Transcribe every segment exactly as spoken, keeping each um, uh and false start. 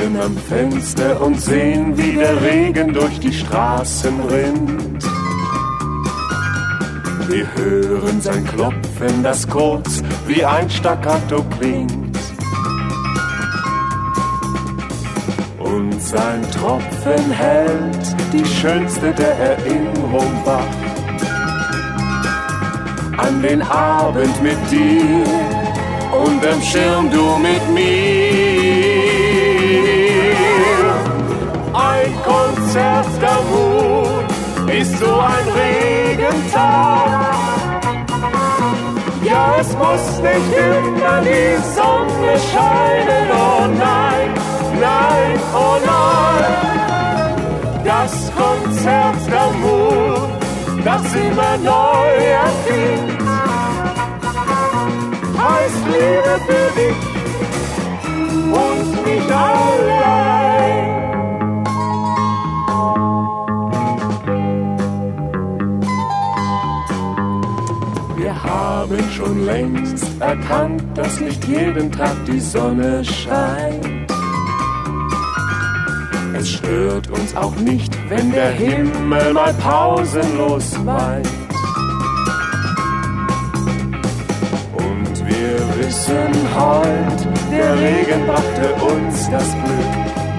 sitzen am Fenster und sehen, wie der Regen durch die Straßen rinnt. Wir hören sein Klopfen, das kurz wie ein Staccato klingt. Und sein Tropfen hält die schönste der Erinnerung wach. An den Abend mit dir, unterm Schirm du mit mir. Ein Konzert d'amour ist so ein Regentag. Ja, es muss nicht immer die Sonne scheinen, oh nein, nein, oh nein. Das Konzert d'amour, das immer neu erklingt, heißt Liebe für dich und mich allein. Wir haben schon längst erkannt, dass nicht jeden Tag die Sonne scheint. Es stört uns auch nicht, wenn der Himmel mal pausenlos weint. Und wir wissen heut, der Regen brachte uns das Glück.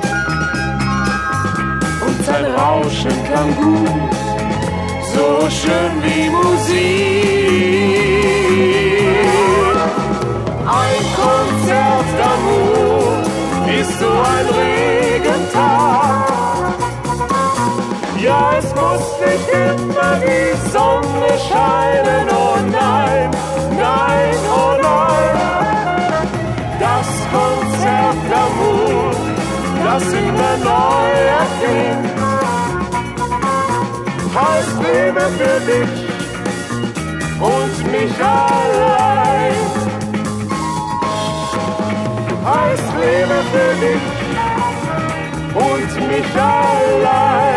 Und sein Rauschen klang gut, so schön wie Musik. Ein Konzert d'amour ist so ein Regentag. Ja, es muss nicht immer die Sonne scheinen, oh nein, nein, oh nein. Das Konzert d'amour, das immer neu erklingt, heißt Liebe für dich und mich allein. Heißt Liebe für dich und mich allein.